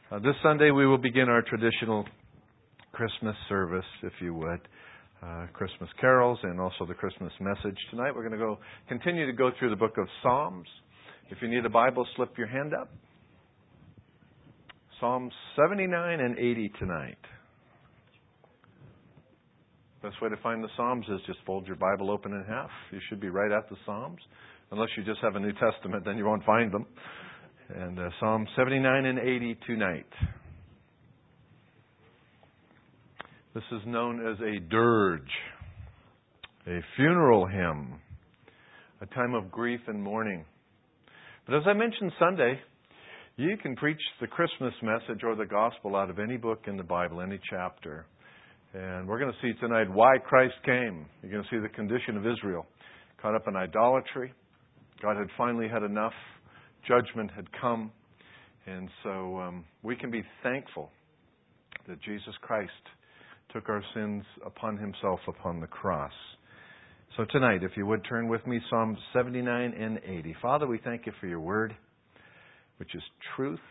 This Sunday we will begin our traditional Christmas service, if you would. Christmas carols and also the Christmas message. Tonight we're going to continue to go through the book of Psalms. If you need a Bible, slip your hand up. Psalms 79 and 80 tonight. Best way to find the Psalms is just fold your Bible open in half. You should be right at the Psalms. Unless you just have a New Testament, then you won't find them. And Psalm 79 and 80 tonight. This is known as a dirge, a funeral hymn, a time of grief and mourning. But as I mentioned Sunday, you can preach the Christmas message or the gospel out of any book in the Bible, any chapter. And we're going to see tonight why Christ came. You're going to see the condition of Israel, caught up in idolatry. God had finally had enough. Judgment had come. And so we can be thankful that Jesus Christ took our sins upon himself upon the cross. So tonight, if you would turn with me, Psalm 79 and 80. Father, we thank you for your word, which is truth.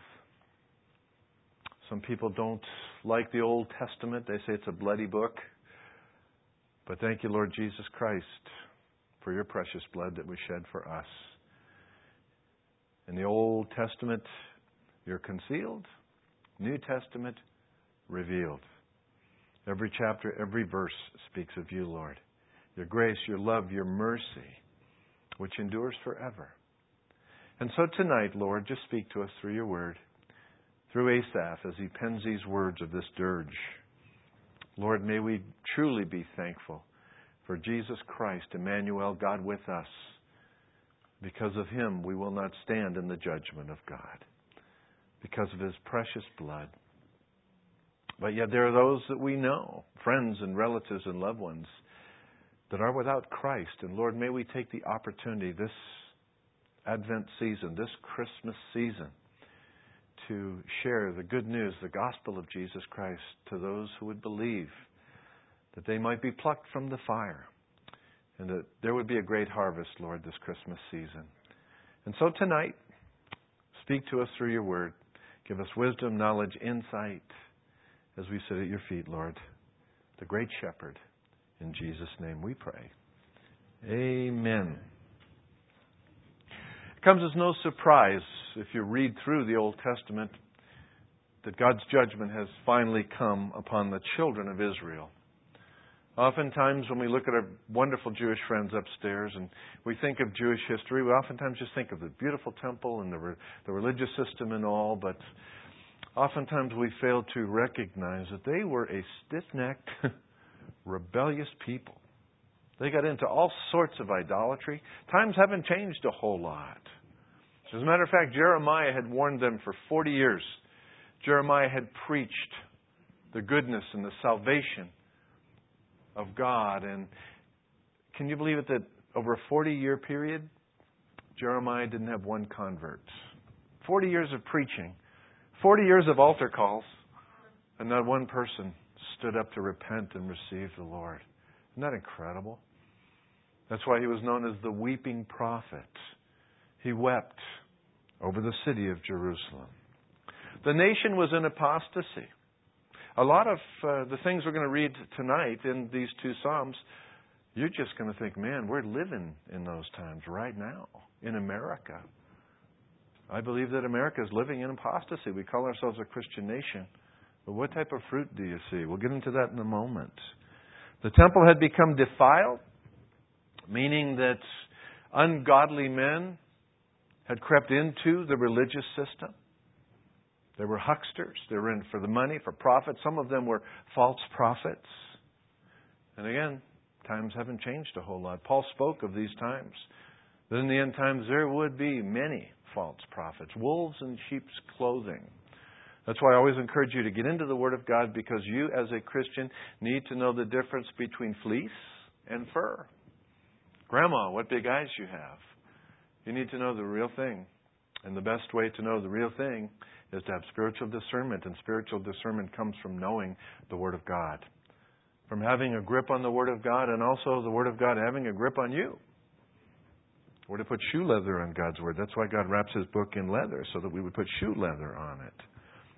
Some people don't like the Old Testament. They say it's a bloody book. But thank you, Lord Jesus Christ, for your precious blood that was shed for us. In the Old Testament, you're concealed. New Testament, revealed. Every chapter, every verse speaks of you, Lord. Your grace, your love, your mercy, which endures forever. And so tonight, Lord, just speak to us through your word, through Asaph as he pens these words of this dirge. Lord, may we truly be thankful for Jesus Christ, Emmanuel, God with us. Because of him, we will not stand in the judgment of God. Because of his precious blood. But yet there are those that we know, friends and relatives and loved ones, that are without Christ. And Lord, may we take the opportunity this Advent season, this Christmas season, to share the good news, the gospel of Jesus Christ to those who would believe, that they might be plucked from the fire. And that there would be a great harvest, Lord, this Christmas season. And so tonight, speak to us through your word. Give us wisdom, knowledge, insight as we sit at your feet, Lord, the great shepherd. In Jesus' name we pray. Amen. It comes as no surprise if you read through the Old Testament that God's judgment has finally come upon the children of Israel. Oftentimes when we look at our wonderful Jewish friends upstairs and we think of Jewish history, we oftentimes just think of the beautiful temple and the religious system and all, but oftentimes we fail to recognize that they were a stiff-necked, rebellious people. They got into all sorts of idolatry. Times haven't changed a whole lot. As a matter of fact, Jeremiah had warned them for 40 years. Jeremiah had preached the goodness and the salvation of God. And can you believe it that over a 40-year period, Jeremiah didn't have one convert? 40 years of preaching, 40 years of altar calls, and not one person stood up to repent and receive the Lord. Isn't that incredible? That's why he was known as the weeping prophet. He wept over the city of Jerusalem. The nation was in apostasy. A lot of the things we're going to read tonight in these two Psalms, you're just going to think, man, we're living in those times right now in America. I believe that America is living in apostasy. We call ourselves a Christian nation. But what type of fruit do you see? We'll get into that in a moment. The temple had become defiled, meaning that ungodly men had crept into the religious system. They were hucksters. They were in for the money, for profit. Some of them were false prophets. And again, times haven't changed a whole lot. Paul spoke of these times. That in the end times there would be many false prophets. Wolves in sheep's clothing. That's why I always encourage you to get into the Word of God, because you as a Christian need to know the difference between fleece and fur. Grandma, what big eyes you have. You need to know the real thing. And the best way to know the real thing is to have spiritual discernment. And spiritual discernment comes from knowing the Word of God. From having a grip on the Word of God, and also the Word of God having a grip on you. We're to put shoe leather on God's Word. That's why God wraps His book in leather, so that we would put shoe leather on it.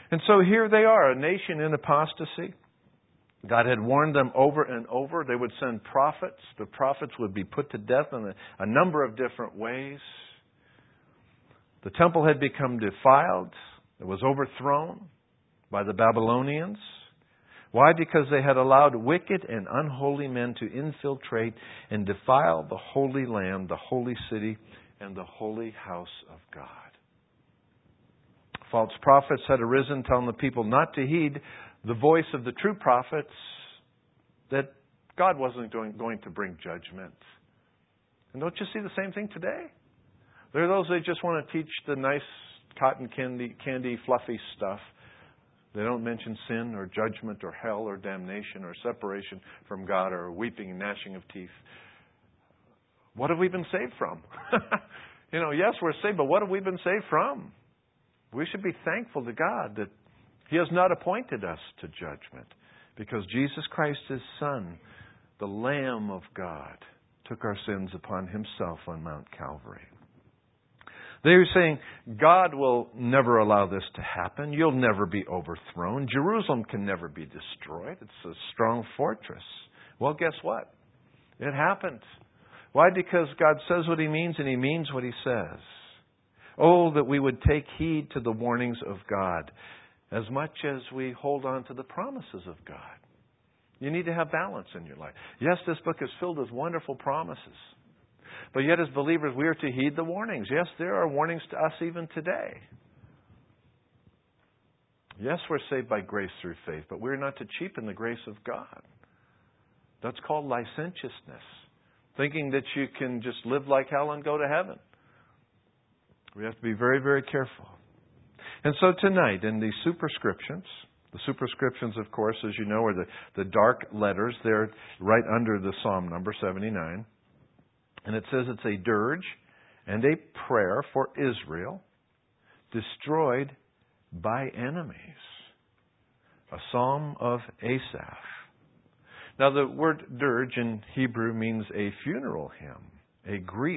And so here they are, a nation in apostasy. God had warned them over and over. They would send prophets. The prophets would be put to death in a number of different ways. The temple had become defiled. It was overthrown by the Babylonians. Why? Because they had allowed wicked and unholy men to infiltrate and defile the holy land, the holy city, and the holy house of God. False prophets had arisen, telling the people not to heed the voice of the true prophets, that God wasn't going to bring judgment. And don't you see the same thing today? There are those that just want to teach the nice cotton candy fluffy stuff. They don't mention sin or judgment or hell or damnation or separation from God or weeping and gnashing of teeth. What have we been saved from? Yes, we're saved, but what have we been saved from? We should be thankful to God that He has not appointed us to judgment, because Jesus Christ, His Son, the Lamb of God, took our sins upon Himself on Mount Calvary. They are saying, God will never allow this to happen. You'll never be overthrown. Jerusalem can never be destroyed. It's a strong fortress. Well, guess what? It happened. Why? Because God says what He means and He means what He says. Oh, that we would take heed to the warnings of God as much as we hold on to the promises of God. You need to have balance in your life. Yes, this book is filled with wonderful promises. But yet as believers, we are to heed the warnings. Yes, there are warnings to us even today. Yes, we're saved by grace through faith, but we're not to cheapen the grace of God. That's called licentiousness. Thinking that you can just live like hell and go to heaven. We have to be very, very careful. And so tonight, in the superscriptions, of course, as you know, are the dark letters. They're right under the Psalm number 79. And it says it's a dirge and a prayer for Israel, destroyed by enemies. A psalm of Asaph. Now, the word dirge in Hebrew means a funeral hymn, a grief,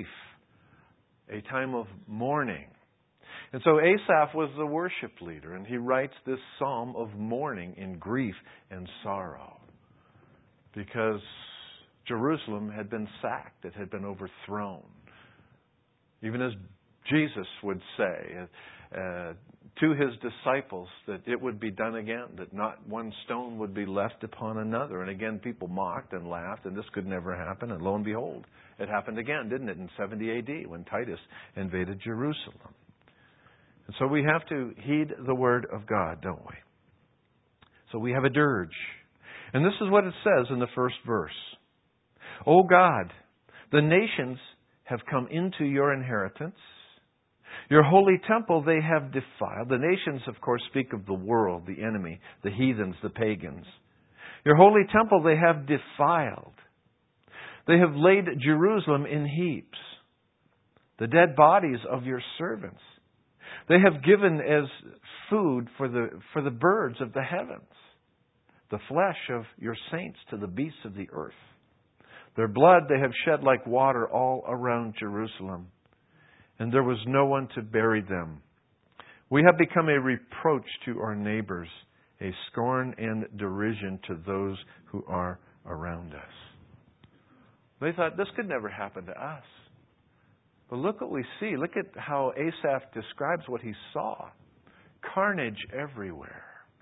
a time of mourning. And so Asaph was the worship leader, and he writes this psalm of mourning in grief and sorrow, because Jerusalem had been sacked, it had been overthrown. Even as Jesus would say to His disciples that it would be done again, that not one stone would be left upon another. And again, people mocked and laughed, and this could never happen. And lo and behold, it happened again, didn't it, in 70 A.D. when Titus invaded Jerusalem. And so we have to heed the Word of God, don't we? So we have a dirge. And this is what it says in the first verse. O God, the nations have come into your inheritance. Your holy temple they have defiled. The nations, of course, speak of the world, the enemy, the heathens, the pagans. Your holy temple they have defiled. They have laid Jerusalem in heaps, the dead bodies of your servants. They have given as food for the birds of the heavens, the flesh of your saints to the beasts of the earth. Their blood they have shed like water all around Jerusalem, and there was no one to bury them. We have become a reproach to our neighbors, a scorn and derision to those who are around us. They thought this could never happen to us. But look what we see. Look at how Asaph describes what he saw. Carnage everywhere.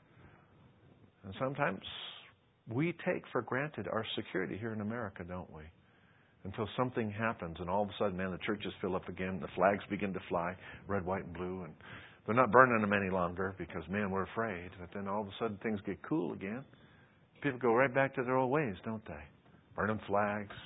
And sometimes we take for granted our security here in America, don't we? Until something happens and all of a sudden, man, the churches fill up again, the flags begin to fly, red, white, and blue, and they're not burning them any longer because, man, we're afraid. But then all of a sudden things get cool again. People go right back to their old ways, don't they? Burning flags.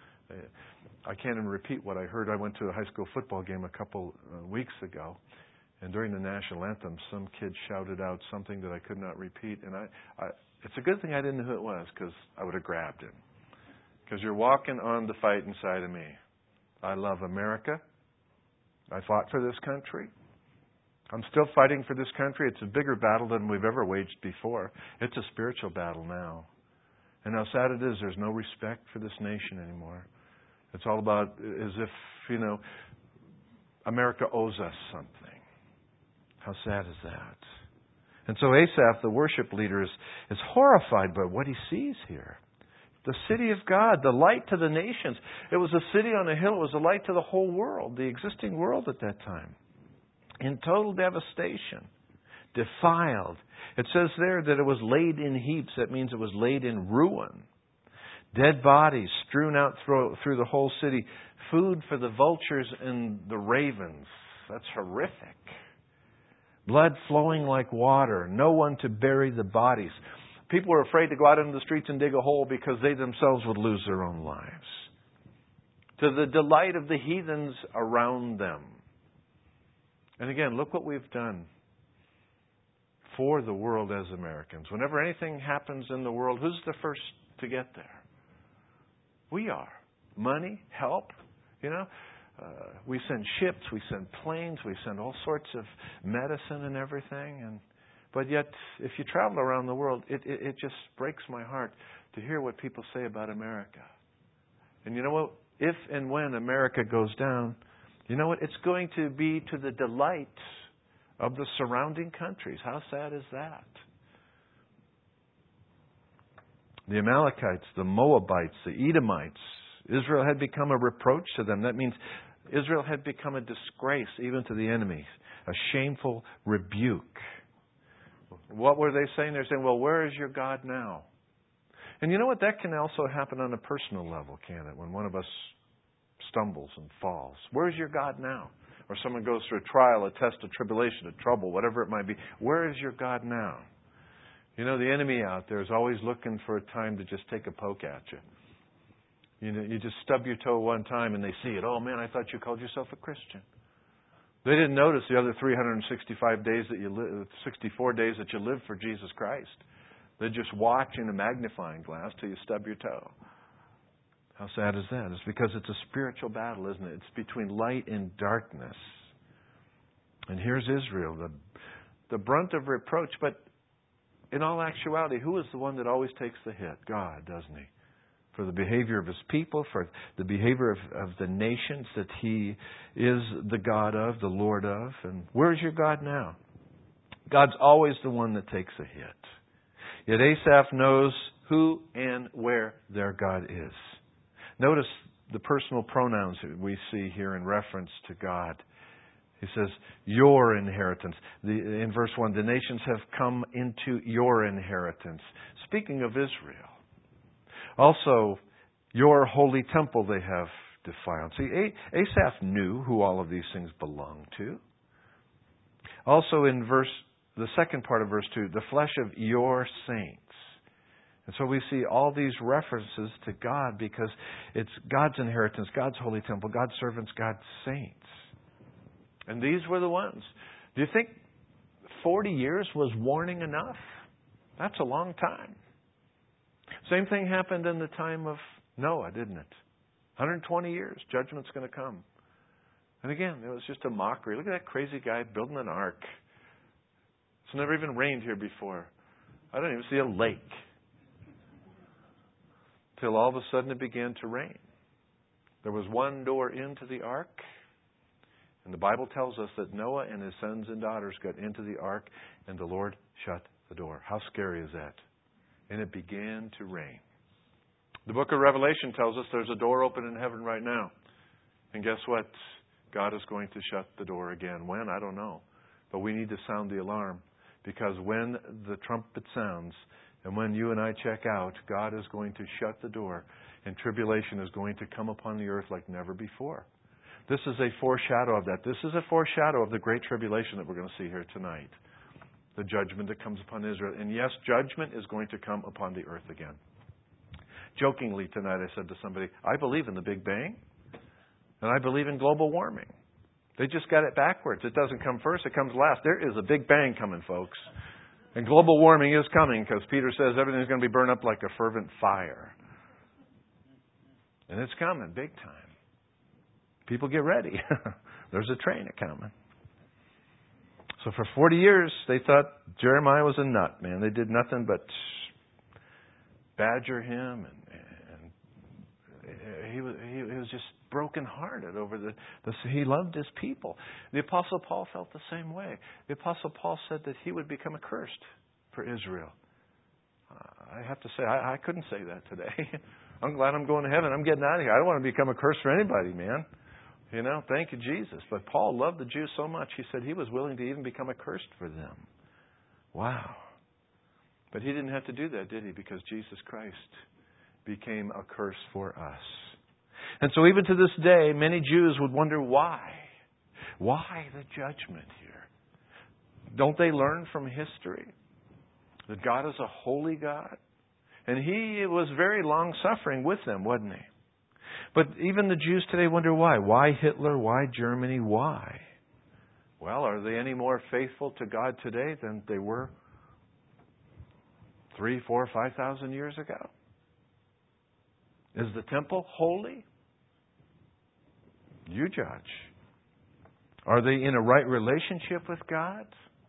I can't even repeat what I heard. I went to a high school football game a couple weeks ago, and during the national anthem, some kid shouted out something that I could not repeat. And it's a good thing I didn't know who it was, because I would have grabbed him. Because you're walking on the fight inside of me. I love America. I fought for this country. I'm still fighting for this country. It's a bigger battle than we've ever waged before. It's a spiritual battle now. And how sad it is, there's no respect for this nation anymore. It's all about as if, America owes us something. How sad is that? And so Asaph, the worship leader, is horrified by what he sees here. The city of God, the light to the nations. It was a city on a hill. It was a light to the whole world, the existing world at that time. In total devastation. Defiled. It says there that it was laid in heaps. That means it was laid in ruin. Dead bodies strewn out through the whole city. Food for the vultures and the ravens. That's horrific. Blood flowing like water. No one to bury the bodies. People were afraid to go out into the streets and dig a hole because they themselves would lose their own lives. To the delight of the heathens around them. And again, look what we've done for the world as Americans. Whenever anything happens in the world, who's the first to get there? We are. Money, help, we send ships, we send planes, we send all sorts of medicine and everything. But yet, if you travel around the world, it just breaks my heart to hear what people say about America. And you know what? If and when America goes down, you know what? It's going to be to the delight of the surrounding countries. How sad is that? The Amalekites, the Moabites, the Edomites, Israel had become a reproach to them. That means Israel had become a disgrace even to the enemy, a shameful rebuke. What were they saying? They're saying, well, where is your God now? And you know what? That can also happen on a personal level, can it? When one of us stumbles and falls. Where is your God now? Or someone goes through a trial, a test, a tribulation, a trouble, whatever it might be. Where is your God now? You know, the enemy out there is always looking for a time to just take a poke at you. You just stub your toe one time and they see it. Oh, man, I thought you called yourself a Christian. They didn't notice the other 365 days that you live, 64 days that you live for Jesus Christ. They just watch in a magnifying glass till you stub your toe. How sad is that? It's because it's a spiritual battle, isn't it? It's between light and darkness. And here's Israel, the brunt of reproach. But in all actuality, who is the one that always takes the hit? God, doesn't He? For the behavior of His people, for the behavior of the nations that He is the God of, the Lord of. And where's your God now? God's always the one that takes a hit. Yet Asaph knows who and where their God is. Notice the personal pronouns that we see here in reference to God. He says, your inheritance. In verse 1, the nations have come into your inheritance. Speaking of Israel. Also, your holy temple they have defiled. See, Asaph knew who all of these things belonged to. Also in the second part of verse 2, the flesh of your saints. And so we see all these references to God because it's God's inheritance, God's holy temple, God's servants, God's saints. And these were the ones. Do you think 40 years was warning enough? That's a long time. Same thing happened in the time of Noah, didn't it? 120 years, judgment's going to come. And again, it was just a mockery. Look at that crazy guy building an ark. It's never even rained here before. I don't even see a lake. Till all of a sudden it began to rain. There was one door into the ark. And the Bible tells us that Noah and his sons and daughters got into the ark and the Lord shut the door. How scary is that? And it began to rain. The book of Revelation tells us there's a door open in heaven right now. And guess what? God is going to shut the door again. When? I don't know. But we need to sound the alarm. Because when the trumpet sounds and when you and I check out, God is going to shut the door and tribulation is going to come upon the earth like never before. This is a foreshadow of that. This is a foreshadow of the great tribulation that we're going to see here tonight. The judgment that comes upon Israel. And yes, judgment is going to come upon the earth again. Jokingly tonight I said to somebody, I believe in the Big Bang and I believe in global warming. They just got it backwards. It doesn't come first, it comes last. There is a Big Bang coming, folks. And global warming is coming because Peter says everything's going to be burned up like a fervent fire. And it's coming big time. People get ready. There's a train coming. So for 40 years, they thought Jeremiah was a nut, man. They did nothing but badger him, and he was just brokenhearted over he loved his people. The Apostle Paul felt the same way. The Apostle Paul said that he would become accursed for Israel. I have to say, I couldn't say that today. I'm glad I'm going to heaven. I'm getting out of here. I don't want to become a curse for anybody, man. Thank you, Jesus. But Paul loved the Jews so much, he said he was willing to even become accursed for them. Wow. But he didn't have to do that, did he? Because Jesus Christ became a curse for us. And so even to this day, many Jews would wonder why. Why the judgment here? Don't they learn from history that God is a holy God? And He was very long-suffering with them, wasn't He? But even the Jews today wonder why. Why Hitler? Why Germany? Why? Well, are they any more faithful to God today than they were 3, 4, 5,000 years ago? Is the temple holy? You judge. Are they in a right relationship with God?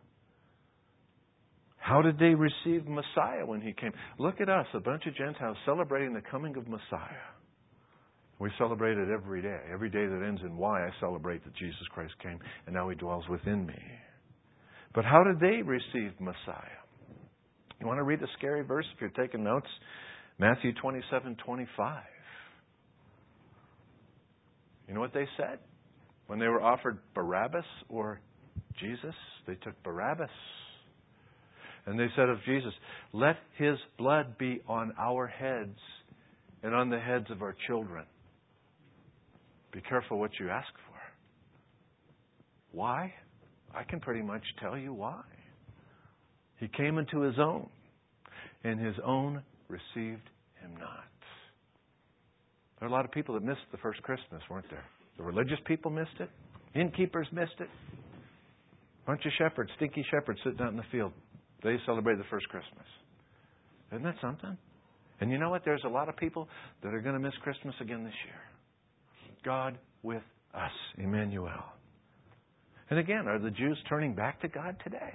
How did they receive Messiah when He came? Look at us, a bunch of Gentiles celebrating the coming of Messiah. We celebrate it every day. Every day that ends in Y, I celebrate that Jesus Christ came and now He dwells within me. But how did they receive Messiah? You want to read a scary verse if you're taking notes? Matthew 27:25. You know what they said? When they were offered Barabbas or Jesus, they took Barabbas. And they said of Jesus, let His blood be on our heads and on the heads of our children. Be careful what you ask for. Why? I can pretty much tell you why. He came into His own, and His own received Him not. There are a lot of people that missed the first Christmas, weren't there? The religious people missed it. Innkeepers missed it. A bunch of shepherds, stinky shepherds sitting out in the field. They celebrated the first Christmas. Isn't that something? And you know what? There's a lot of people that are going to miss Christmas again this year. God with us, Emmanuel. And again, are the Jews turning back to God today?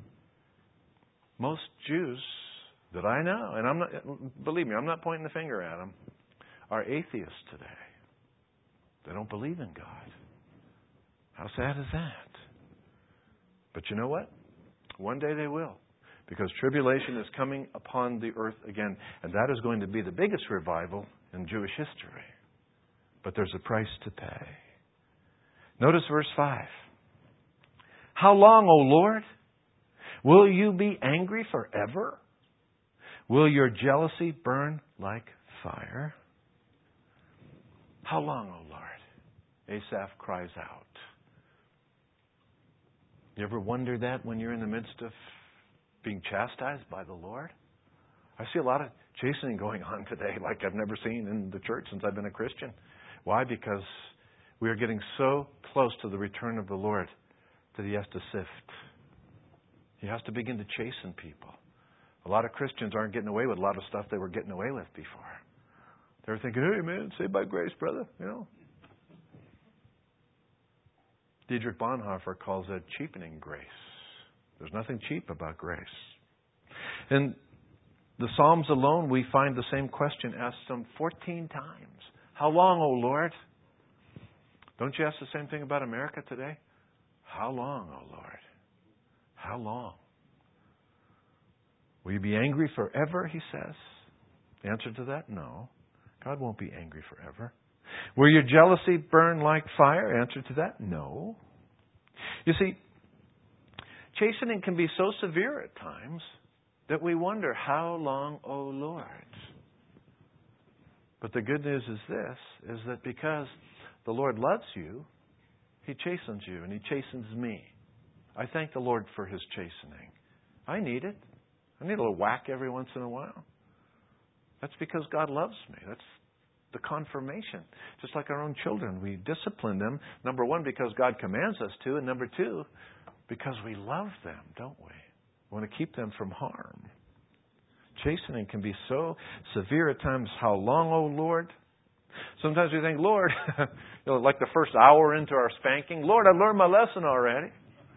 Most Jews that I know, and I'm not, believe me, I'm not pointing the finger at them, are atheists today. They don't believe in God. How sad is that? But you know what? One day they will. Because tribulation is coming upon the earth again. And that is going to be the biggest revival in Jewish history. But there's a price to pay. Notice verse 5. How long, O Lord? Will you be angry forever? Will your jealousy burn like fire? How long, O Lord? Asaph cries out. You ever wonder that when you're in the midst of being chastised by the Lord? I see a lot of chastening going on today like I've never seen in the church since I've been a Christian. Why? Because we are getting so close to the return of the Lord that He has to sift. He has to begin to chasten people. A lot of Christians aren't getting away with a lot of stuff they were getting away with before. They were thinking, hey man, saved by grace, brother. Dietrich Bonhoeffer calls that cheapening grace. There's nothing cheap about grace. In the Psalms alone, we find the same question asked some 14 times. How long, O Lord? Don't you ask the same thing about America today? How long, O Lord? How long? Will you be angry forever, he says. The answer to that, no. God won't be angry forever. Will your jealousy burn like fire? Answer to that, no. You see, chastening can be so severe at times that we wonder, how long, O Lord? But the good news is this, is that because the Lord loves you, He chastens you and He chastens me. I thank the Lord for His chastening. I need it. I need a little whack every once in a while. That's because God loves me. That's the confirmation. Just like our own children, we discipline them, number one, because God commands us to, and number two, because we love them, don't we? We want to keep them from harm. Chastening can be so severe at times. How long, O Lord? Sometimes we think, Lord, like the first hour into our spanking, Lord, I learned my lesson already.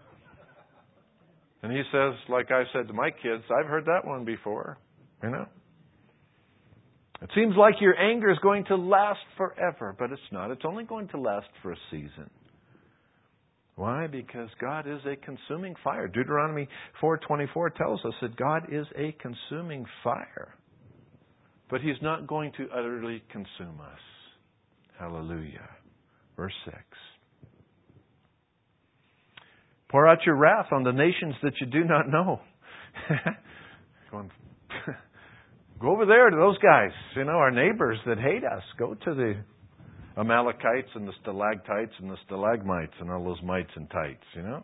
And He says, like I said to my kids, I've heard that one before. It seems like your anger is going to last forever, but it's not. It's only going to last for a season. Why? Because God is a consuming fire. Deuteronomy 4:24 tells us that God is a consuming fire. But He's not going to utterly consume us. Hallelujah. Verse 6. Pour out your wrath on the nations that you do not know. Go over there to those guys, our neighbors that hate us. Go to the Amalekites and the stalactites and the stalagmites and all those mites and tights,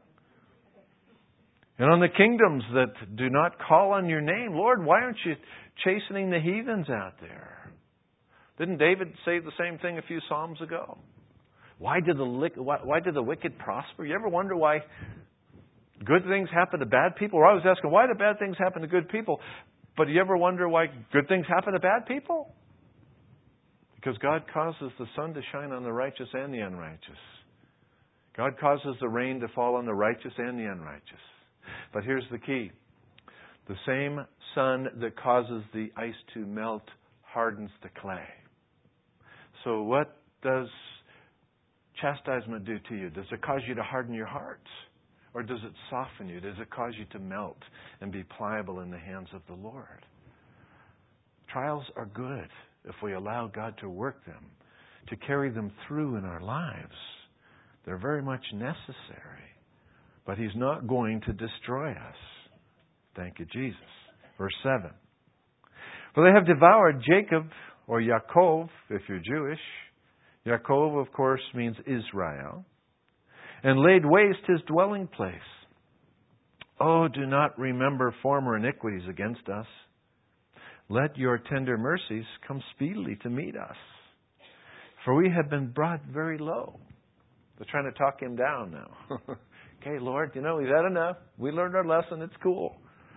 And on the kingdoms that do not call on your name. Lord, why aren't you chastening the heathens out there? Didn't David say the same thing a few Psalms ago? Why did the wicked prosper? You ever wonder why good things happen to bad people? We're always asking, why do bad things happen to good people? But do you ever wonder why good things happen to bad people? Because God causes the sun to shine on the righteous and the unrighteous. God causes the rain to fall on the righteous and the unrighteous. But here's the key. The same sun that causes the ice to melt hardens the clay. So what does chastisement do to you? Does it cause you to harden your heart? Or does it soften you? Does it cause you to melt and be pliable in the hands of the Lord? Trials are good if we allow God to work them, to carry them through in our lives. They're very much necessary. But He's not going to destroy us. Thank you, Jesus. Verse 7. For they have devoured Jacob, or Yaakov, if you're Jewish. Yaakov, of course, means Israel. And laid waste his dwelling place. Oh, do not remember former iniquities against us. Let your tender mercies come speedily to meet us. For we have been brought very low. They're trying to talk him down now. Okay, Lord, we've had enough. We learned our lesson. It's cool.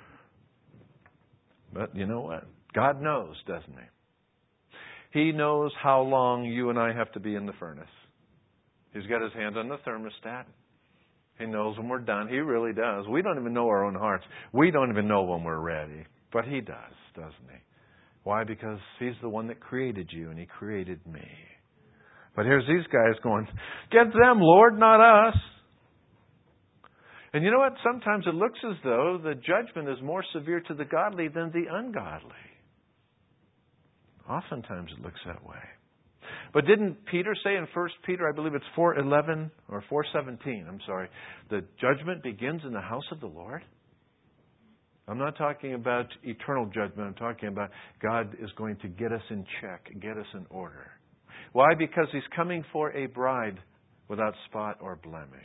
But you know what? God knows, doesn't He? He knows how long you and I have to be in the furnace. He's got His hand on the thermostat. He knows when we're done. He really does. We don't even know our own hearts. We don't even know when we're ready. But He does, doesn't He? Why? Because He's the one that created you and He created me. But here's these guys going, get them, Lord, not us. And you know what? Sometimes it looks as though the judgment is more severe to the godly than the ungodly. Oftentimes it looks that way. But didn't Peter say in 1 Peter, I believe it's 4:11 or 4:17, the judgment begins in the house of the Lord? I'm not talking about eternal judgment. I'm talking about God is going to get us in check, get us in order. Why? Because He's coming for a bride without spot or blemish.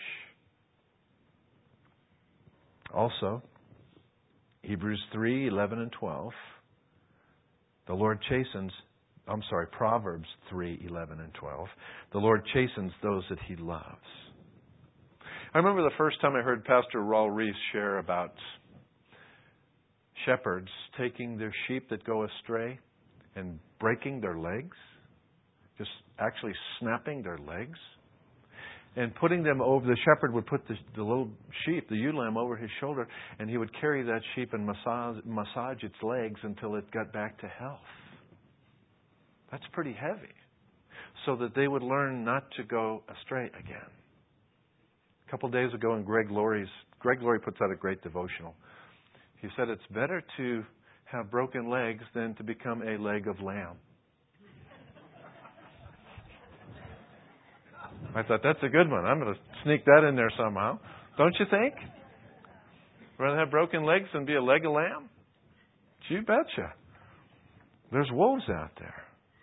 Also, Hebrews 3:11 and 12, the Lord chastens, Proverbs 3:11 and 12, the Lord chastens those that He loves. I remember the first time I heard Pastor Raul Reese share about shepherds taking their sheep that go astray and breaking their legs, just actually snapping their legs, and putting them over. The shepherd would put the little sheep, the ewe lamb, over his shoulder, and he would carry that sheep and massage its legs until it got back to health. That's pretty heavy. So that they would learn not to go astray again. A couple of days ago in Greg Laurie puts out a great devotional. He said it's better to have broken legs than to become a leg of lamb. I thought, that's a good one. I'm going to sneak that in there somehow. Don't you think? Rather have broken legs than be a leg of lamb? You betcha. There's wolves out there.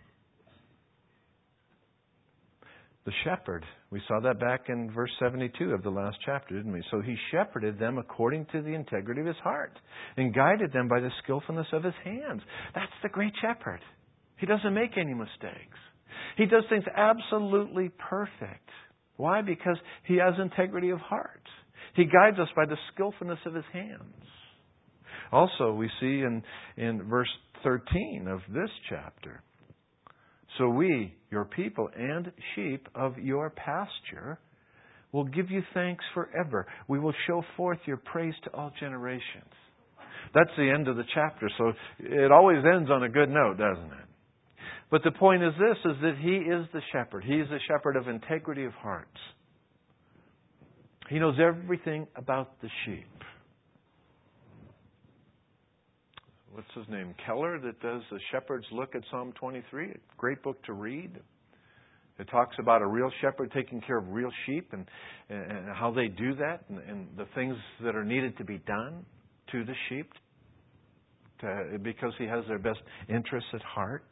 The shepherd, we saw that back in verse 72 of the last chapter, didn't we? So He shepherded them according to the integrity of His heart and guided them by the skillfulness of His hands. That's the great shepherd. He doesn't make any mistakes. He does things absolutely perfect. Why? Because He has integrity of heart. He guides us by the skillfulness of His hands. Also, we see in verse 13 of this chapter, so we, your people and sheep of your pasture, will give you thanks forever. We will show forth your praise to all generations. That's the end of the chapter. So it always ends on a good note, doesn't it? But the point is this, is that He is the shepherd. He is a shepherd of integrity of hearts. He knows everything about the sheep. What's his name? Keller, that does the Shepherd's Look at Psalm 23. A great book to read. It talks about a real shepherd taking care of real sheep and how they do that and the things that are needed to be done to the sheep because He has their best interests at heart.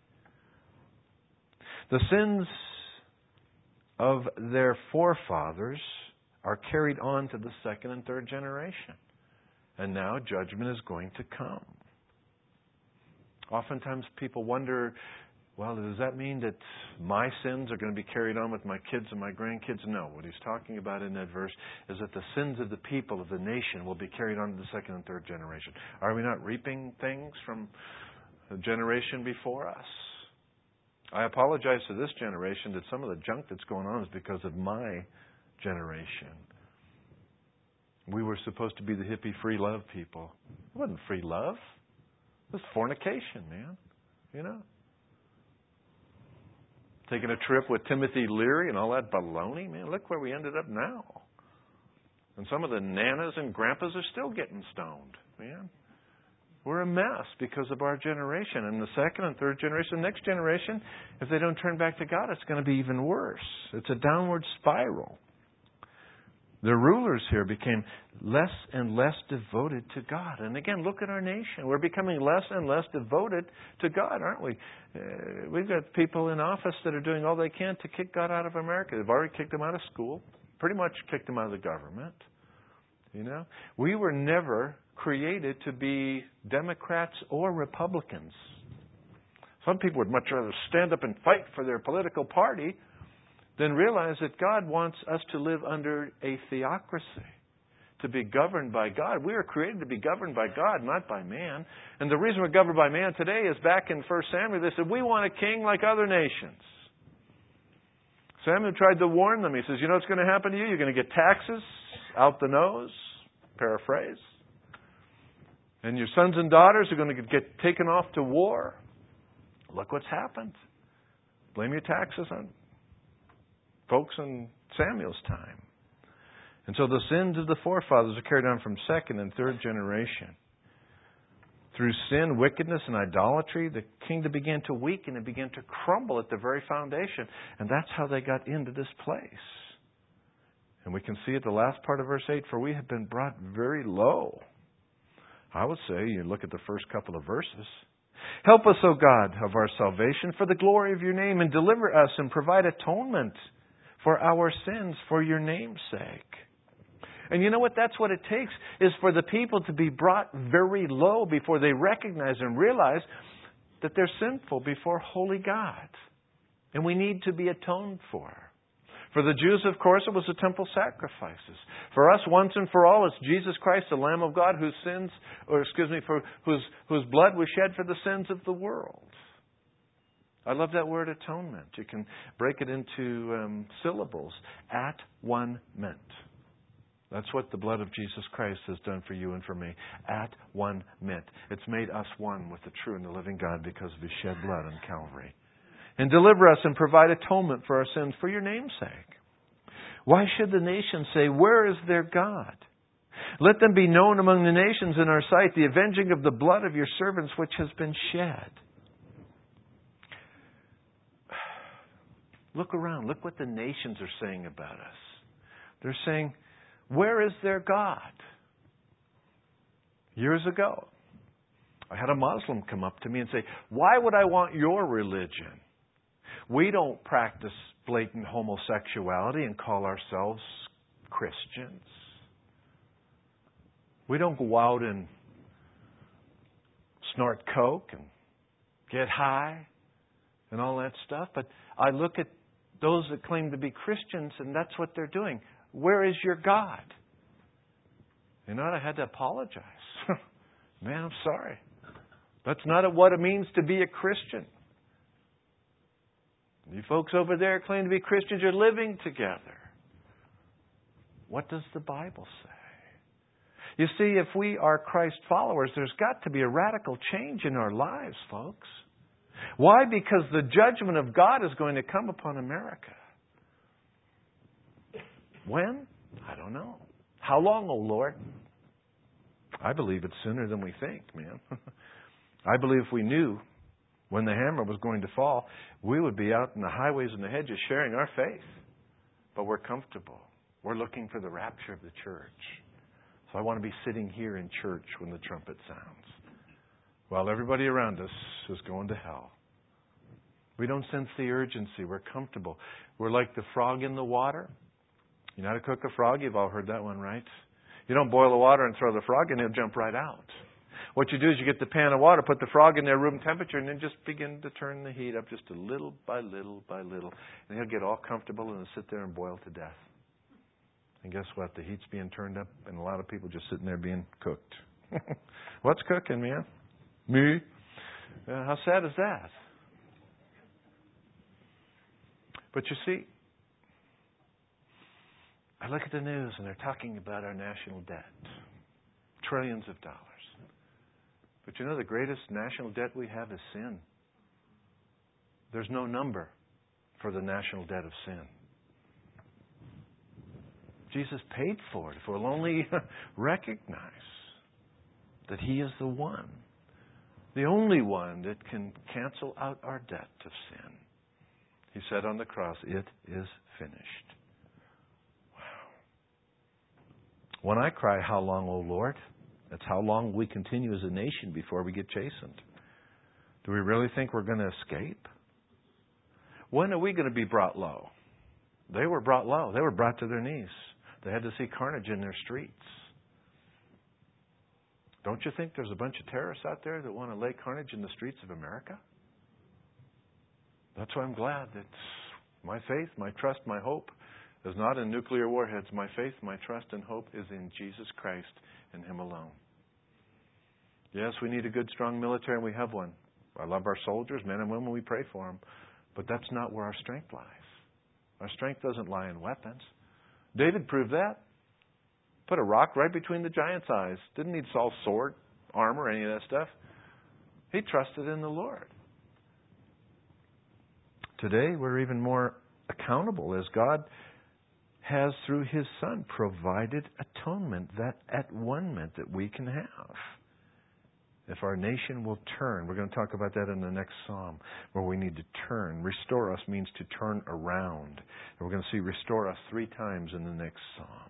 The sins of their forefathers are carried on to the second and third generation. And now judgment is going to come. Oftentimes people wonder, well, does that mean that my sins are going to be carried on with my kids and my grandkids? No. What he's talking about in that verse is that the sins of the people, of the nation, will be carried on to the second and third generation. Are we not reaping things from the generation before us? I apologize to this generation that some of the junk that's going on is because of my generation. We were supposed to be the hippie free love people. It wasn't free love. It was fornication, man. You know? Taking a trip with Timothy Leary and all that baloney. Man, look where we ended up now. And some of the nanas and grandpas are still getting stoned, man. We're a mess because of our generation. And the second and third generation, the next generation, if they don't turn back to God, it's going to be even worse. It's a downward spiral. The rulers here became less and less devoted to God. And again, look at our nation. We're becoming less and less devoted to God, aren't we? We've got people in office that are doing all they can to kick God out of America. They've already kicked Him out of school, pretty much kicked Him out of the government. You know, we were never created to be Democrats or Republicans. Some people would much rather stand up and fight for their political party than realize that God wants us to live under a theocracy, to be governed by God. We are created to be governed by God, not by man. And the reason we're governed by man today is back in 1 Samuel, they said, we want a king like other nations. Samuel tried to warn them. He says, you know what's going to happen to you? You're going to get taxes out the nose, paraphrase. And your sons and daughters are going to get taken off to war. Look what's happened. Blame your taxes on folks in Samuel's time. And so the sins of the forefathers are carried on from second and third generation. Through sin, wickedness, and idolatry, the kingdom began to weaken and began to crumble at the very foundation. And that's how they got into this place. And we can see at the last part of verse 8, for we have been brought very low. I would say, you look at the first couple of verses. Help us, O God, of our salvation, for the glory of your name, and deliver us and provide atonement for our sins, for your name's sake. And you know what? That's what it takes, is for the people to be brought very low before they recognize and realize that they're sinful before holy God. And we need to be atoned for. For the Jews, of course, it was the temple sacrifices. For us, once and for all, it's Jesus Christ, the Lamb of God, whose blood was shed for the sins of the world. I love that word atonement. You can break it into syllables. At one meant. That's what the blood of Jesus Christ has done for you and for me. At one meant. It's made us one with the true and the living God because of His shed blood on Calvary. And deliver us and provide atonement for our sins for your name's sake. Why should the nations say, where is their God? Let them be known among the nations in our sight, the avenging of the blood of your servants which has been shed. Look around. Look what the nations are saying about us. They're saying, where is their God? Years ago, I had a Muslim come up to me and say, why would I want your religion? We don't practice blatant homosexuality and call ourselves Christians. We don't go out and snort coke and get high and all that stuff. But I look at those that claim to be Christians, and that's what they're doing. Where is your God? You know what? I had to apologize. Man, I'm sorry. That's not what it means to be a Christian. You folks over there claim to be Christians. You're living together. What does the Bible say? You see, if we are Christ followers, there's got to be a radical change in our lives, folks. Why? Because the judgment of God is going to come upon America. When? I don't know. How long, O Lord? I believe it's sooner than we think, man. I believe if we knew when the hammer was going to fall, we would be out in the highways and the hedges sharing our faith. But we're comfortable. We're looking for the rapture of the church. So I want to be sitting here in church when the trumpet sounds, while everybody around us is going to hell. We don't sense the urgency. We're comfortable. We're like the frog in the water. You know how to cook a frog? You've all heard that one, right? You don't boil the water and throw the frog in, he'll jump right out. What you do is you get the pan of water, put the frog in there room temperature, and then just begin to turn the heat up just a little by little by little. And he'll get all comfortable and sit there and boil to death. And guess what? The heat's being turned up, and a lot of people just sitting there being cooked. What's cooking, man? Me? How sad is that? But you see, I look at the news and they're talking about our national debt. Trillions of dollars. But you know the greatest national debt we have is sin. There's no number for the national debt of sin. Jesus paid for it. If we'll only recognize that He is the one, the only one that can cancel out our debt of sin. He said on the cross, "It is finished." Wow. When I cry, "How long, O Lord?" that's how long we continue as a nation before we get chastened. Do we really think we're going to escape? When are we going to be brought low? They were brought low. They were brought to their knees. They had to see carnage in their streets. Don't you think there's a bunch of terrorists out there that want to lay carnage in the streets of America? That's why I'm glad that my faith, my trust, my hope is not in nuclear warheads. My faith, my trust, and hope is in Jesus Christ and Him alone. Yes, we need a good, strong military, and we have one. I love our soldiers, men and women. We pray for them. But that's not where our strength lies. Our strength doesn't lie in weapons. David proved that. Put a rock right between the giant's eyes. Didn't need Saul's sword, armor, any of that stuff. He trusted in the Lord. Today, we're even more accountable as God has, through His Son, provided atonement, that at-one-ment that we can have. If our nation will turn, we're going to talk about that in the next psalm, where we need to turn. Restore us means to turn around. And we're going to see restore us 3 times in the next psalm.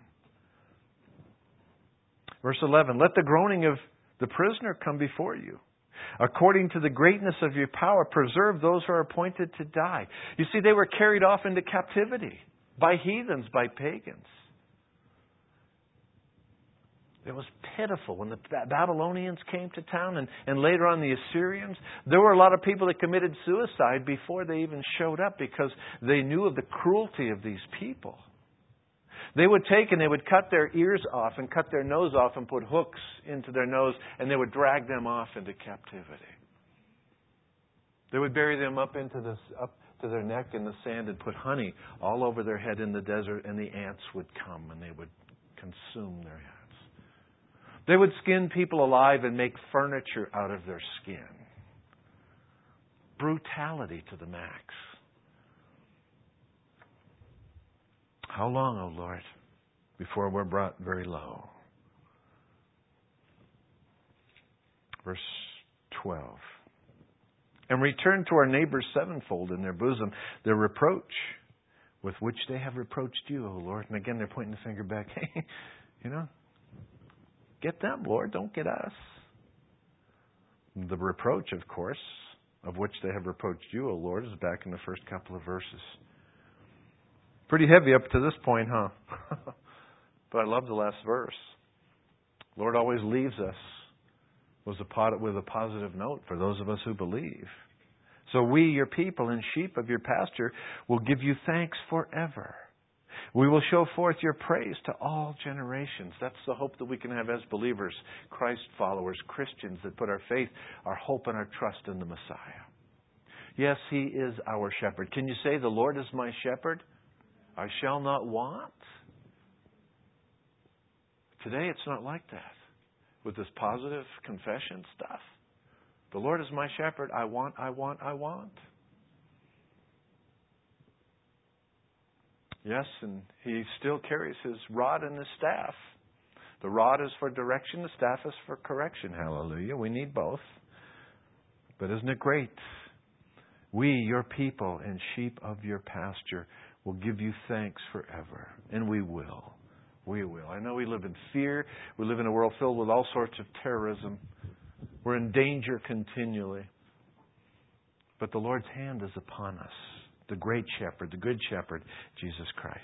Verse 11, let the groaning of the prisoner come before you. According to the greatness of your power, preserve those who are appointed to die. You see, they were carried off into captivity by heathens, by pagans. It was pitiful when the Babylonians came to town and later on the Assyrians. There were a lot of people that committed suicide before they even showed up because they knew of the cruelty of these people. They would take and they would cut their ears off and cut their nose off and put hooks into their nose, and they would drag them off into captivity. They would bury them up to their neck in the sand and put honey all over their head in the desert, and the ants would come and they would consume their heads. They would skin people alive and make furniture out of their skin. Brutality to the max. How long, O Lord, before we're brought very low? Verse 12. And return to our neighbors sevenfold in their bosom their reproach with which they have reproached you, O Lord. And again, they're pointing the finger back. Hey, get them, Lord. Don't get us. The reproach, of course, of which they have reproached you, O Lord, is back in the first couple of verses. Pretty heavy up to this point, huh? But I love the last verse. Lord always leaves us with a positive note for those of us who believe. So we, your people and sheep of your pasture, will give you thanks forever. We will show forth your praise to all generations. That's the hope that we can have as believers, Christ followers, Christians that put our faith, our hope, and our trust in the Messiah. Yes, He is our shepherd. Can you say, the Lord is my shepherd? I shall not want. Today it's not like that. With this positive confession stuff, The Lord is my shepherd. I want, I want, I want. Yes, and He still carries His rod and His staff. The rod is for direction, the staff is for correction. Hallelujah. We need both. But isn't it great? We, your people and sheep of your pasture, will give you thanks forever. And we will. We will. I know we live in fear. We live in a world filled with all sorts of terrorism. We're in danger continually. But the Lord's hand is upon us. The great shepherd, the good shepherd, Jesus Christ.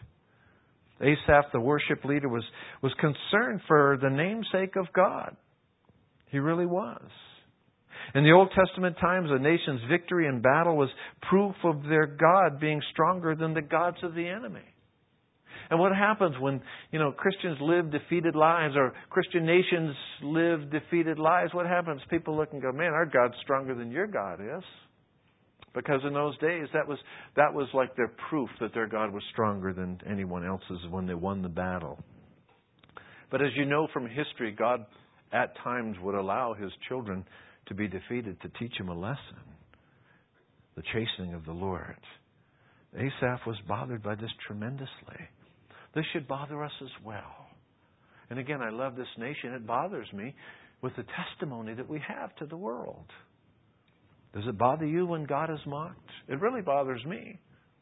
Asaph, the worship leader, was concerned for the namesake of God. He really was. In the Old Testament times, a nation's victory in battle was proof of their God being stronger than the gods of the enemy. And what happens when, Christians live defeated lives, or Christian nations live defeated lives? What happens? People look and go, man, our God's stronger than your God is. Because in those days, that was like their proof that their God was stronger than anyone else's when they won the battle. But as you know from history, God at times would allow His children to be defeated to teach them a lesson. The chastening of the Lord. Asaph was bothered by this tremendously. This should bother us as well. And again, I love this nation. It bothers me with the testimony that we have to the world. Does it bother you when God is mocked? It really bothers me.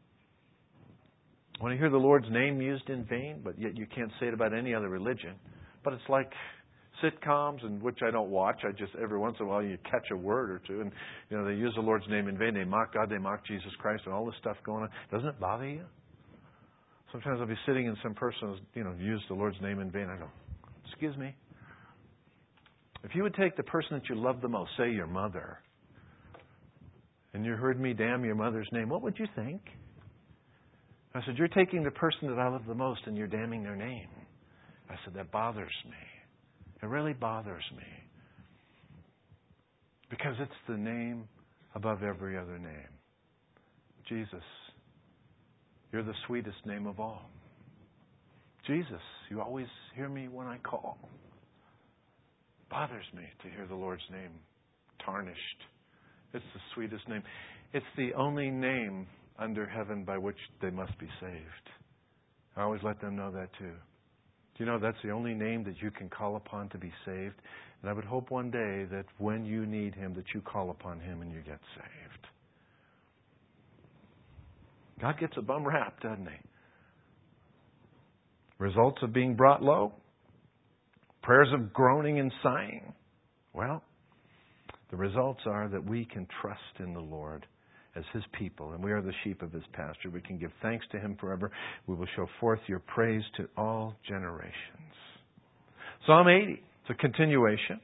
When I hear the Lord's name used in vain, but yet you can't say it about any other religion. But it's like sitcoms, and which I don't watch. I just, every once in a while, you catch a word or two. And, they use the Lord's name in vain. They mock God, they mock Jesus Christ, and all this stuff going on. Doesn't it bother you? Sometimes I'll be sitting and some person has, used the Lord's name in vain. I go, excuse me. If you would take the person that you love the most, say your mother, and you heard me damn your mother's name, what would you think? I said, you're taking the person that I love the most and you're damning their name. I said, that bothers me. It really bothers me. Because it's the name above every other name. Jesus, you're the sweetest name of all. Jesus, you always hear me when I call. Bothers me to hear the Lord's name tarnished. It's the sweetest name. It's the only name under heaven by which they must be saved. I always let them know that too. Do you know that's the only name that you can call upon to be saved? And I would hope one day that when you need Him, that you call upon Him and you get saved. God gets a bum rap, doesn't He? Results of being brought low? Prayers of groaning and sighing? Well, the results are that we can trust in the Lord as His people, and we are the sheep of His pasture. We can give thanks to Him forever. We will show forth your praise to all generations. Psalm 80, it's a continuation.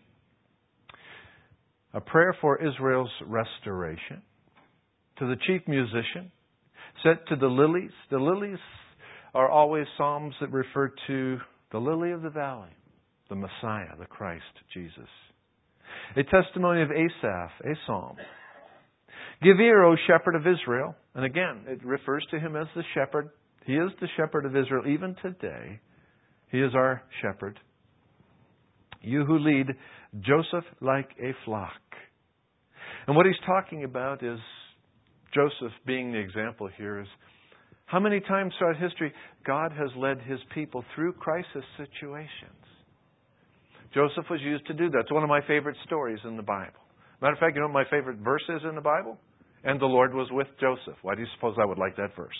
A prayer for Israel's restoration. To the chief musician, set to the lilies. The lilies are always psalms that refer to the lily of the valley, the Messiah, the Christ, Jesus. A testimony of Asaph, a psalm. Give ear, O shepherd of Israel. And again, it refers to Him as the shepherd. He is the shepherd of Israel even today. He is our shepherd. You who lead Joseph like a flock. And what he's talking about is Joseph being the example here is how many times throughout history God has led His people through crisis situations. Joseph was used to do that. It's one of my favorite stories in the Bible. Matter of fact, you know what my favorite verse is in the Bible? And the Lord was with Joseph. Why do you suppose I would like that verse?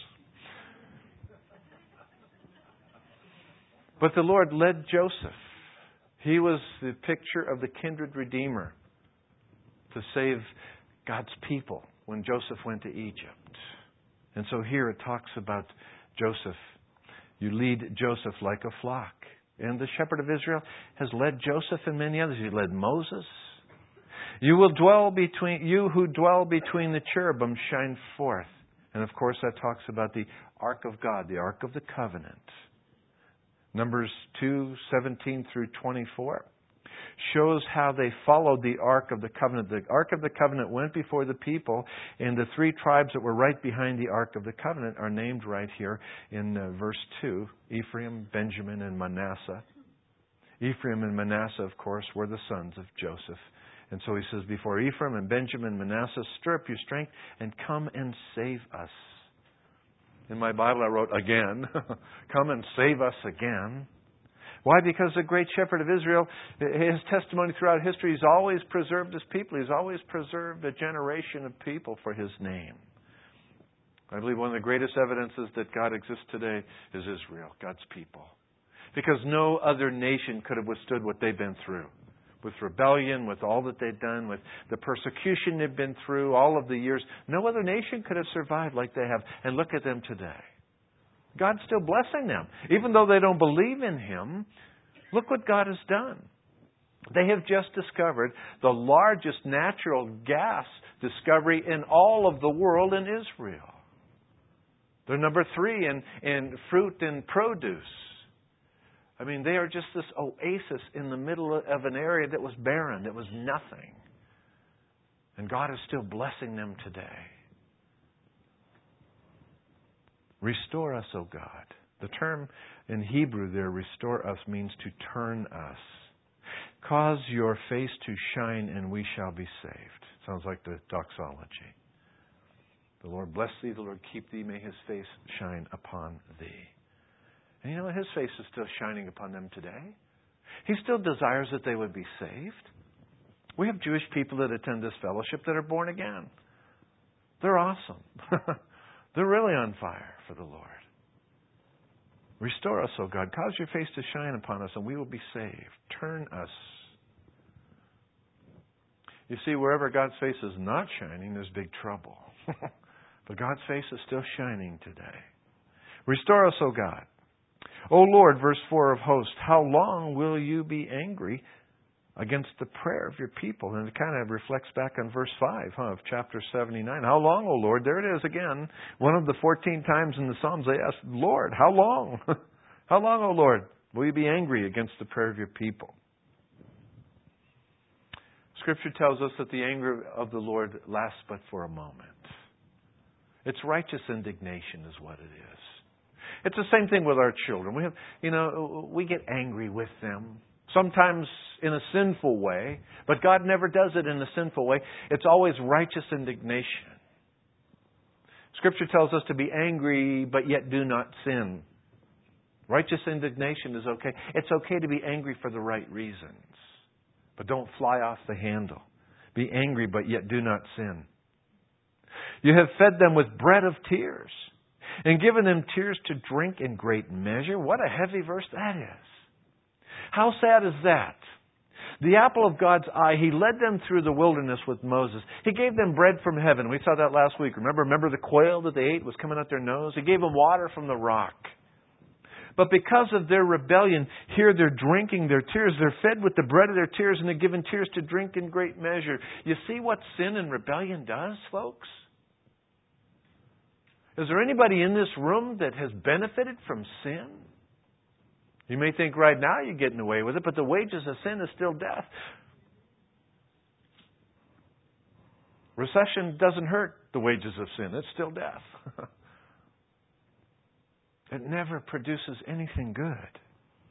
But the Lord led Joseph. He was the picture of the kindred redeemer to save God's people when Joseph went to Egypt. And so here it talks about Joseph. You lead Joseph like a flock. And the shepherd of Israel has led Joseph and many others. He led Moses. You who dwell between the cherubim shine forth. And of course that talks about the Ark of God, the Ark of the Covenant. Numbers 2:17 through 24 shows how they followed the Ark of the Covenant. The Ark of the Covenant went before the people, and the three tribes that were right behind the Ark of the Covenant are named right here in verse 2, Ephraim, Benjamin, and Manasseh. Ephraim and Manasseh, of course, were the sons of Joseph. And so he says, before Ephraim and Benjamin and Manasseh, stir up your strength and come and save us. In my Bible I wrote, again. Come and save us again. Why? Because the great shepherd of Israel, his testimony throughout history, he's always preserved his people. He's always preserved a generation of people for his name. I believe one of the greatest evidences that God exists today is Israel, God's people. Because no other nation could have withstood what they've been through. With rebellion, with all that they've done, with the persecution they've been through, all of the years. No other nation could have survived like they have. And look at them today. God's still blessing them. Even though they don't believe in Him, look what God has done. They have just discovered the largest natural gas discovery in all of the world in Israel. They're number 3 in fruit and produce. I mean, they are just this oasis in the middle of an area that was barren, that was nothing. And God is still blessing them today. Restore us, O God. The term in Hebrew there, restore us, means to turn us. Cause your face to shine and we shall be saved. Sounds like the doxology. The Lord bless thee, the Lord keep thee, may His face shine upon thee. And you know what? His face is still shining upon them today. He still desires that they would be saved. We have Jewish people that attend this fellowship that are born again. They're awesome. They're really on fire for the Lord. Restore us, O God. Cause your face to shine upon us and we will be saved. Turn us. You see, wherever God's face is not shining, there's big trouble. But God's face is still shining today. Restore us, O God. O Lord, verse 4 of hosts, how long will you be angry against the prayer of your people? And it kind of reflects back on verse 5 of chapter 79. How long, O Lord? There it is again. One of the 14 times in the Psalms they ask, Lord, how long? How long, O Lord, will you be angry against the prayer of your people? Scripture tells us that the anger of the Lord lasts but for a moment. It's righteous indignation is what it is. It's the same thing with our children. We get angry with them. Sometimes in a sinful way, but God never does it in a sinful way. It's always righteous indignation. Scripture tells us to be angry, but yet do not sin. Righteous indignation is okay. It's okay to be angry for the right reasons, but don't fly off the handle. Be angry, but yet do not sin. You have fed them with bread of tears and given them tears to drink in great measure. What a heavy verse that is. How sad is that? The apple of God's eye, He led them through the wilderness with Moses. He gave them bread from heaven. We saw that last week. Remember the quail that they ate was coming out their nose? He gave them water from the rock. But because of their rebellion, here they're drinking their tears. They're fed with the bread of their tears and they're given tears to drink in great measure. You see what sin and rebellion does, folks? Is there anybody in this room that has benefited from sin? You may think right now you're getting away with it, but the wages of sin is still death. Recession doesn't hurt the wages of sin. It's still death. It never produces anything good.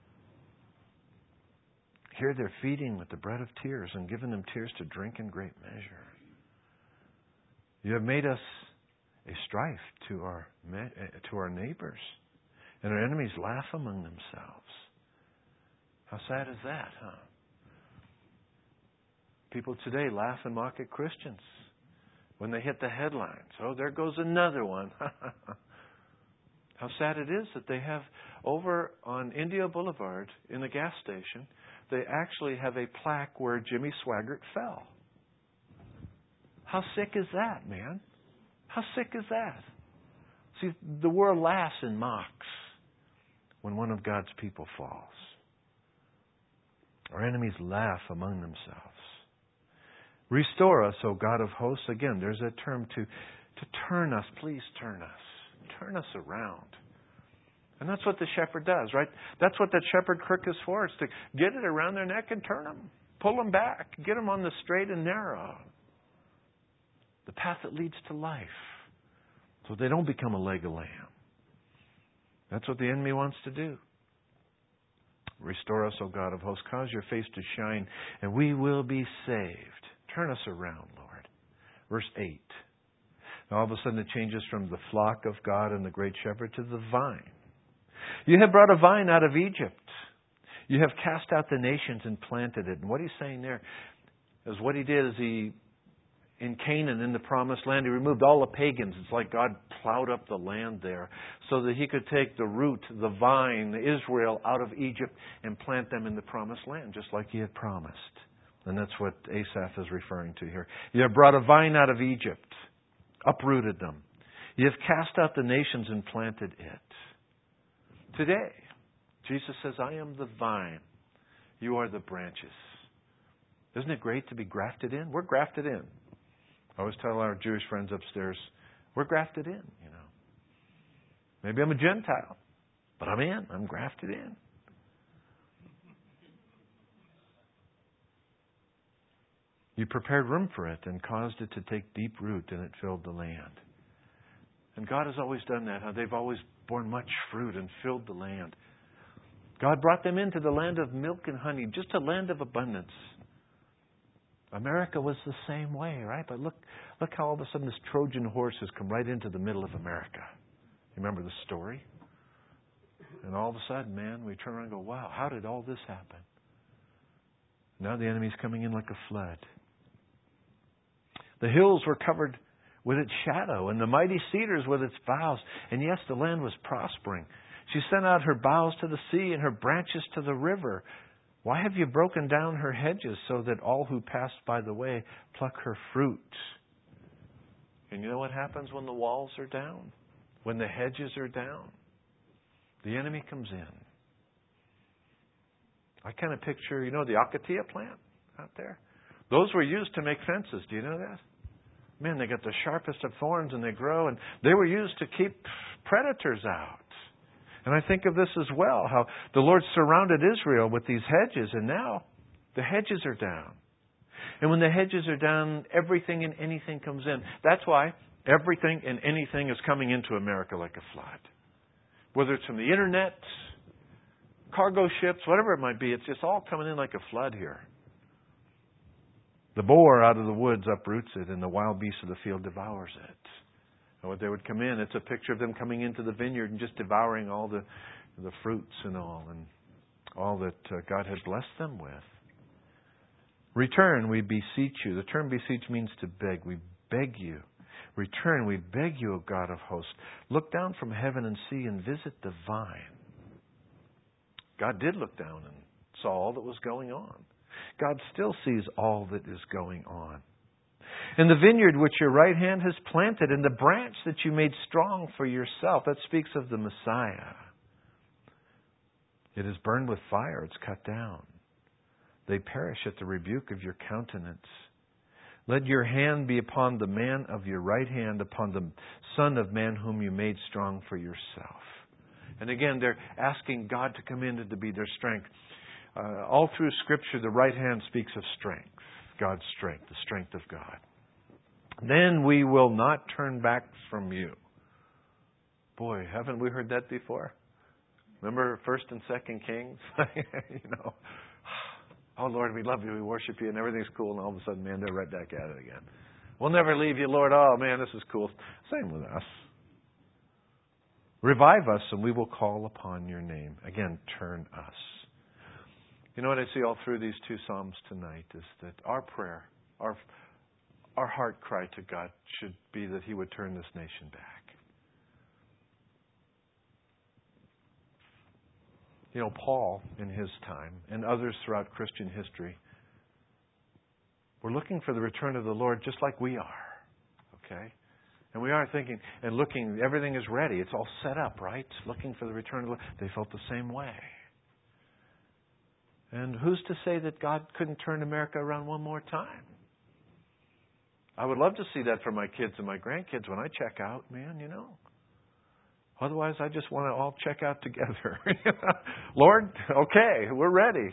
Here they're feeding with the bread of tears and giving them tears to drink in great measure. You have made us a strife to our neighbors, and our enemies laugh among themselves. How sad is that, huh? People today laugh and mock at Christians when they hit the headlines. Oh, there goes another one. How sad it is that they have over on India Boulevard in the gas station, they actually have a plaque where Jimmy Swaggart fell. How sick is that, man? How sick is that? See, the world laughs and mocks when one of God's people falls. Our enemies laugh among themselves. Restore us, O God of hosts. Again, there's a term to turn us. Please turn us. Turn us around. And that's what the shepherd does, right? That's what that shepherd crook is for. It's to get it around their neck and turn them. Pull them back. Get them on the straight and narrow. The path that leads to life. So they don't become a leg of lamb. That's what the enemy wants to do. Restore us, O God of hosts. Cause your face to shine, and we will be saved. Turn us around, Lord. Verse 8. Now all of a sudden it changes from the flock of God and the great shepherd to the vine. You have brought a vine out of Egypt. You have cast out the nations and planted it. And what he's saying there is what he did is in Canaan, in the promised land, he removed all the pagans. It's like God plowed up the land there so that he could take the root, the vine, Israel, out of Egypt and plant them in the promised land, just like he had promised. And that's what Asaph is referring to here. You have brought a vine out of Egypt, uprooted them. You have cast out the nations and planted it. Today, Jesus says, I am the vine. You are the branches. Isn't it great to be grafted in? We're grafted in. I always tell our Jewish friends upstairs, we're grafted in, you know. Maybe I'm a Gentile, but I'm in. I'm grafted in. You prepared room for it and caused it to take deep root, and it filled the land. And God has always done that. They've always borne much fruit and filled the land. God brought them into the land of milk and honey, just a land of abundance. America was the same way, right? But look how all of a sudden this Trojan horse has come right into the middle of America. You remember the story? And all of a sudden, man, we turn around and go, wow, how did all this happen? Now the enemy's coming in like a flood. The hills were covered with its shadow, and the mighty cedars with its boughs. And yes, the land was prospering. She sent out her boughs to the sea and her branches to the river. Why have you broken down her hedges so that all who pass by the way pluck her fruit? And you know what happens when the walls are down? When the hedges are down? The enemy comes in. I kind of picture, you know, the acacia plant out there? Those were used to make fences. Do you know that? Man, they got the sharpest of thorns and they grow, and they were used to keep predators out. And I think of this as well, how the Lord surrounded Israel with these hedges, and now the hedges are down. And when the hedges are down, everything and anything comes in. That's why everything and anything is coming into America like a flood. Whether it's from the internet, cargo ships, whatever it might be, it's just all coming in like a flood here. The boar out of the woods uproots it, and the wild beast of the field devours it. And when they would come in, it's a picture of them coming into the vineyard and just devouring all the fruits and all that God had blessed them with. Return, we beseech you. The term beseech means to beg. We beg you. Return, we beg you, O God of hosts. Look down from heaven and see and visit the vine. God did look down and saw all that was going on. God still sees all that is going on. And the vineyard which your right hand has planted, and the branch that you made strong for yourself. That speaks of the Messiah. It is burned with fire. It's cut down. They perish at the rebuke of your countenance. Let your hand be upon the man of your right hand, upon the Son of Man whom you made strong for yourself. And again, they're asking God to come in and to be their strength. All through Scripture, the right hand speaks of strength. God's strength, the strength of God. Then we will not turn back from you. Boy, haven't we heard that before? Remember 1st and 2nd Kings? You know, oh Lord, we love you, we worship you, and everything's cool, and all of a sudden, man, they're right back at it again. We'll never leave you, Lord. Oh man, this is cool. Same with us. Revive us, and we will call upon your name. Again, turn us. You know what I see all through these two Psalms tonight is that our prayer, our heart cry to God should be that He would turn this nation back. You know, Paul in his time and others throughout Christian history were looking for the return of the Lord just like we are. Okay? And we are thinking and looking, everything is ready. It's all set up, right? Looking for the return of the Lord. They felt the same way. And who's to say that God couldn't turn America around one more time? I would love to see that for my kids and my grandkids when I check out, man, you know. Otherwise, I just want to all check out together. Lord, okay, we're ready.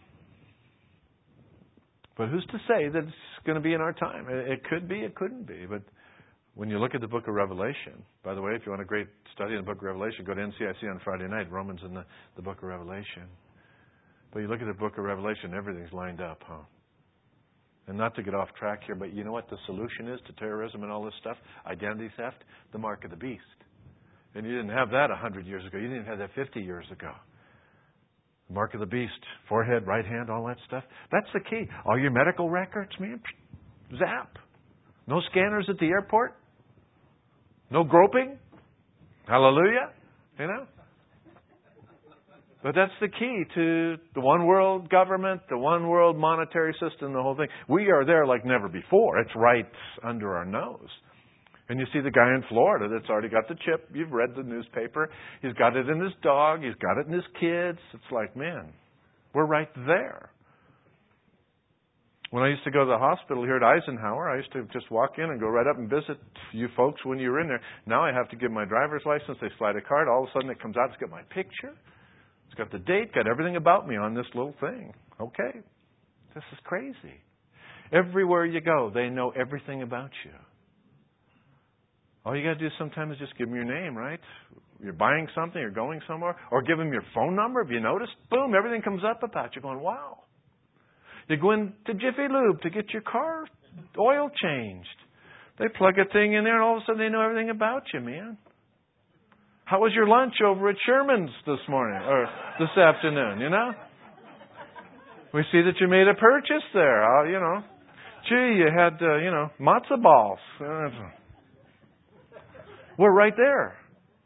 But who's to say that it's going to be in our time? It could be, it couldn't be. But when you look at the book of Revelation, by the way, if you want a great study in the book of Revelation, go to NCIC on Friday night, Romans and the book of Revelation. But you look at the book of Revelation, everything's lined up, huh? And not to get off track here, but you know what the solution is to terrorism and all this stuff? Identity theft? The mark of the beast. And you didn't have that 100 years ago. You didn't have that 50 years ago. The mark of the beast, forehead, right hand, all that stuff. That's the key. All your medical records, man, zap. No scanners at the airport. No groping. Hallelujah. You know? But that's the key to the one world government, the one world monetary system, the whole thing. We are there like never before. It's right under our nose. And you see the guy in Florida that's already got the chip. You've read the newspaper. He's got it in his dog. He's got it in his kids. It's like, man, we're right there. When I used to go to the hospital here at Eisenhower, I used to just walk in and go right up and visit you folks when you were in there. Now I have to give my driver's license. They slide a card. All of a sudden it comes out. It's got my picture. It's got the date. Got everything about me on this little thing. Okay. This is crazy. Everywhere you go, they know everything about you. All you got to do sometimes is just give them your name, right? You're buying something, you're going somewhere, or give them your phone number. Have you noticed? Boom, everything comes up about you going, wow. You go into Jiffy Lube to get your car oil changed. They plug a thing in there and all of a sudden they know everything about you, man. How was your lunch over at Sherman's this morning or this afternoon, you know? We see that you made a purchase there, you know. Gee, you had, matzo balls. We're right there.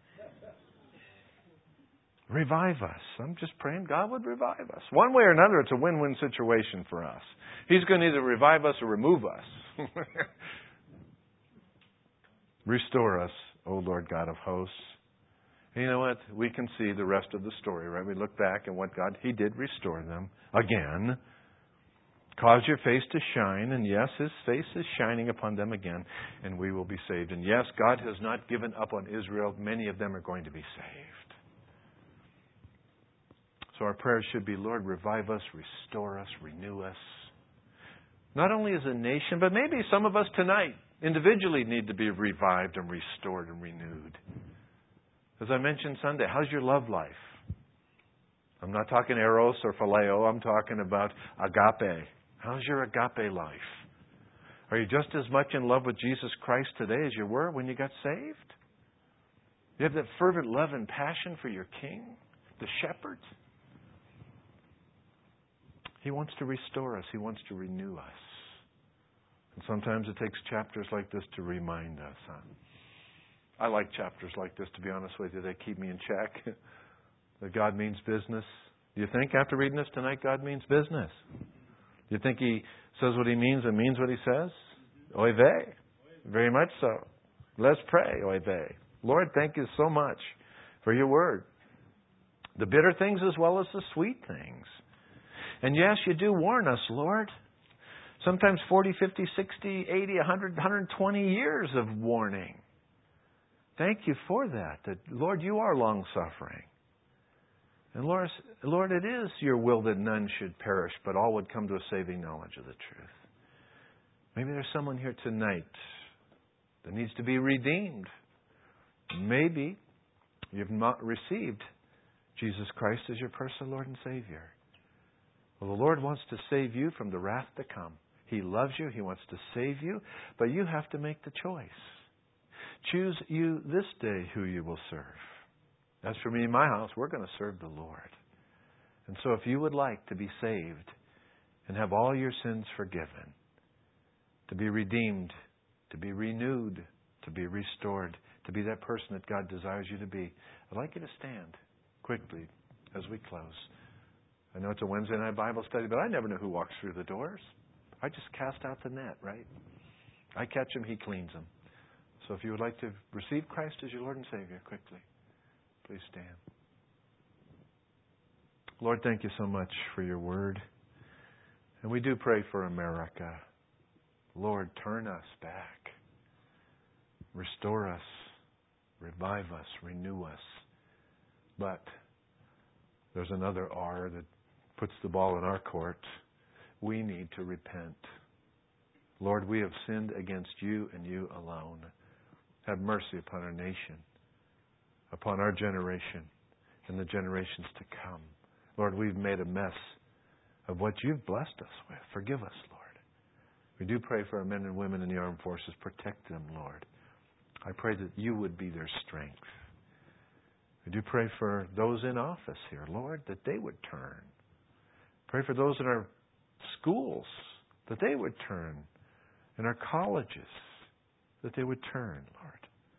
Revive us. I'm just praying God would revive us. One way or another, it's a win-win situation for us. He's going to either revive us or remove us. Restore us, O Lord God of hosts. And you know what? We can see the rest of the story, right? We look back and what God, He did restore them again. Cause your face to shine, and yes, His face is shining upon them again, and we will be saved. And yes, God has not given up on Israel. Many of them are going to be saved. So our prayer should be, Lord, revive us, restore us, renew us. Not only as a nation, but maybe some of us tonight individually need to be revived and restored and renewed. As I mentioned Sunday, how's your love life? I'm not talking eros or phileo. I'm talking about agape. How's your agape life? Are you just as much in love with Jesus Christ today as you were when you got saved? You have that fervent love and passion for your King, the Shepherd? He wants to restore us. He wants to renew us. And sometimes it takes chapters like this to remind us. I like chapters like this, to be honest with you. They keep me in check. That God means business. Do you think after reading this tonight, God means business? Do you think He says what He means and means what He says? Oy vey. Very much so. Let's pray. Oy vey. Lord, thank you so much for your word. The bitter things as well as the sweet things. And yes, you do warn us, Lord. Sometimes 40, 50, 60, 80, 100, 120 years of warning. Thank you for that. That, Lord, you are long-suffering. And Lord, it is your will that none should perish, but all would come to a saving knowledge of the truth. Maybe there's someone here tonight that needs to be redeemed. Maybe you've not received Jesus Christ as your personal Lord and Savior. Well, the Lord wants to save you from the wrath to come. He loves you. He wants to save you. But you have to make the choice. Choose you this day who you will serve. As for me and my house, we're going to serve the Lord. And so if you would like to be saved and have all your sins forgiven, to be redeemed, to be renewed, to be restored, to be that person that God desires you to be, I'd like you to stand quickly as we close. I know it's a Wednesday night Bible study, but I never know who walks through the doors. I just cast out the net, right? I catch him, He cleans them. So if you would like to receive Christ as your Lord and Savior, quickly, please stand. Lord, thank you so much for your word. And we do pray for America. Lord, turn us back. Restore us. Revive us. Renew us. But there's another R that puts the ball in our court. We need to repent. Lord, we have sinned against you and you alone. Have mercy upon our nation, upon our generation, and the generations to come. Lord, we've made a mess of what you've blessed us with. Forgive us, Lord. We do pray for our men and women in the armed forces. Protect them, Lord. I pray that you would be their strength. We do pray for those in office here, Lord, that they would turn. Pray for those in our schools, that they would turn. In our colleges, that they would turn, Lord.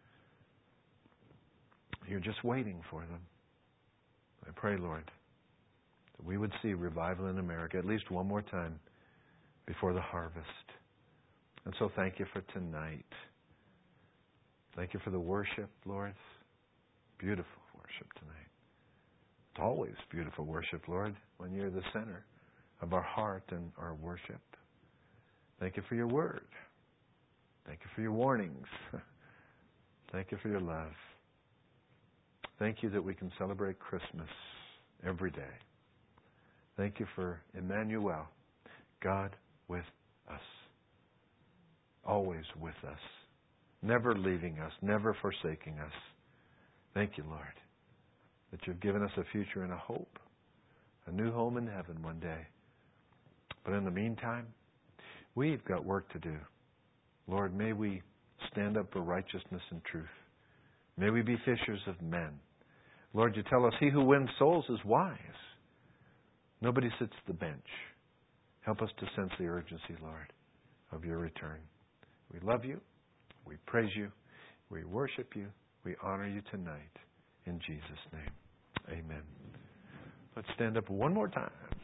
You're just waiting for them. I pray, Lord, that we would see revival in America at least one more time before the harvest. And so thank you for tonight. Thank you for the worship, Lord. Beautiful worship tonight. It's always beautiful worship, Lord, when you're the center of our heart and our worship. Thank you for your word. Thank you for your warnings. Thank you for your love. Thank you that we can celebrate Christmas every day. Thank you for Emmanuel, God with us, always with us, never leaving us, never forsaking us. Thank you, Lord, that you've given us a future and a hope, a new home in heaven one day. But in the meantime, we've got work to do. Lord, may we stand up for righteousness and truth. May we be fishers of men. Lord, you tell us he who wins souls is wise. Nobody sits at the bench. Help us to sense the urgency, Lord, of your return. We love you. We praise you. We worship you. We honor you tonight. In Jesus' name, amen. Let's stand up one more time.